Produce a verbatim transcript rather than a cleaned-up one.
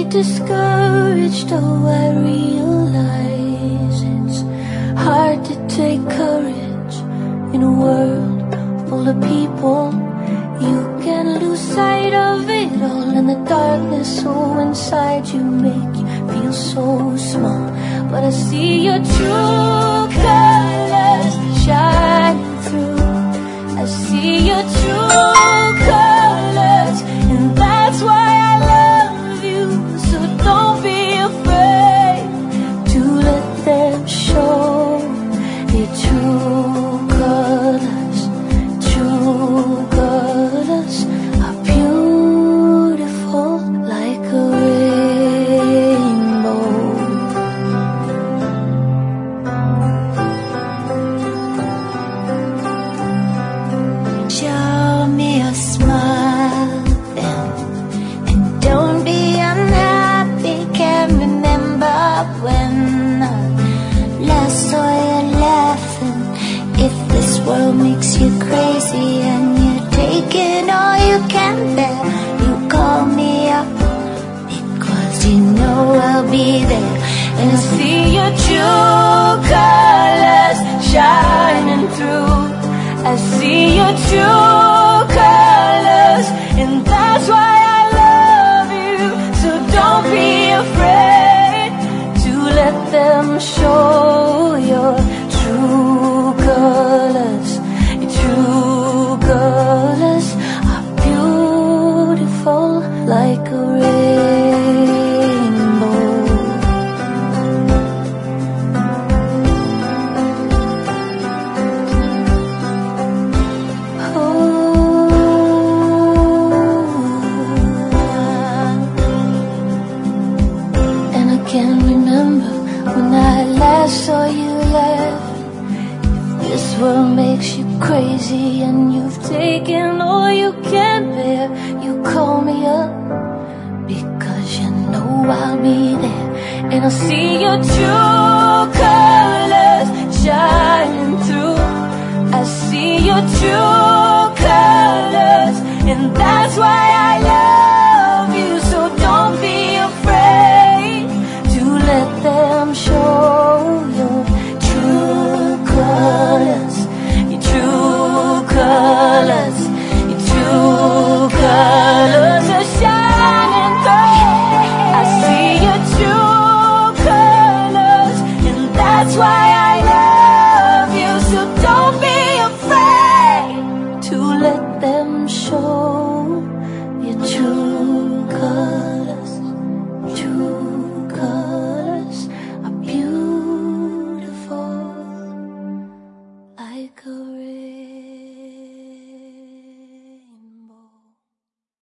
discouraged, oh I realize it's hard to take courage in a world full of people. You can lose sight of it all, and the darkness so inside you make you feel so small. But I see your true colors shining through. I see your true colors, and that's why I love you. So don't be afraid to let them show your true colors. True colors are beautiful like a rainbow. Show me a smile then, and don't be unhappy. Can't remember when I last saw you laughing. If this world makes you crazy and you're taking all you can bear, you call me up, because you know I'll be there. And I see your true colors shining through. I see your true colors, and that's why I love you. So don't be afraid to let them show your true colors. Your true colors are beautiful like a rainbow. Can't remember when I last saw you laugh. If this world makes you crazy and you've taken all you can bear, you call me up, because you know I'll be there. And I'll see your true colors shining through. I see your true colors, and that's why